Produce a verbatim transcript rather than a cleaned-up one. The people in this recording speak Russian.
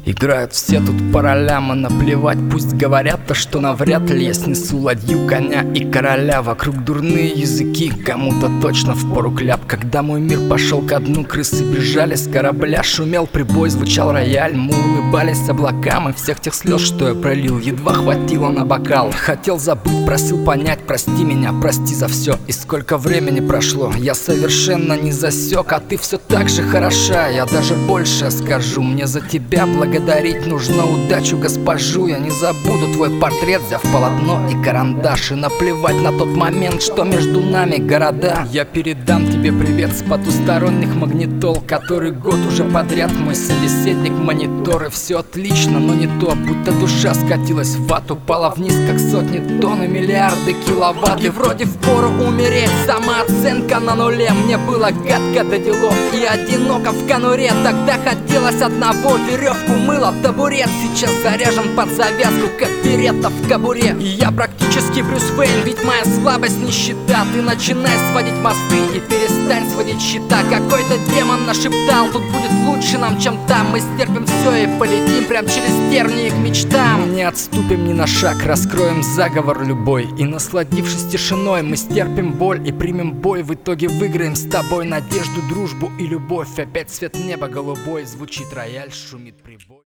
Играют все тут по ролям, и наплевать, пусть говорят-то, что навряд ли я снесу ладью, коня и короля. Вокруг дурные языки, кому-то точно впору кляп. Когда мой мир пошел ко дну, крысы бежали с корабля. Шумел прибой, звучал рояль, мы улыбались облакам, и всех тех слез, что я пролил, едва хватило на бокал. Хотел забыть, просил понять, прости меня, прости за все. И сколько времени прошло, я совершенно не засек, а ты все так же хороша. Я даже больше скажу, мне за тебя благодарить нужно удачу госпожу. Я не забуду твой портрет, взяв полотно и карандаш. И наплевать на тот момент, что между нами города. Я передам тебе привет с потусторонних магнитол, который год уже подряд мой собеседник монитор. И все отлично, но не то, будто душа скатилась в ад, упала вниз, как сотни тонн и миллиарды киловатт. И вроде впору умереть, самооценка на нуле. Мне было гадко до делов и одиноко в конуре. Тогда хотелось одного, веревку, мыло, табурет. Сейчас заряжен под завязку, как беретта в кобуре. И я практически Брюс Уэйн, ведь моя слабость нищета. Ты начинай сводить мосты и перестань сводить счета. Какой-то демон нашептал, тут будет лучше нам, чем там. Мы стерпим все и полетим прям через тернии к мечтам. Мы не отступим ни на шаг, раскроем заговор любой. И насладившись тишиной, мы стерпим боль и примем бой. В итоге выиграем с тобой надежду, дружбу и любовь. Опять цвет неба голубой, звучит рояль, шумит прибой.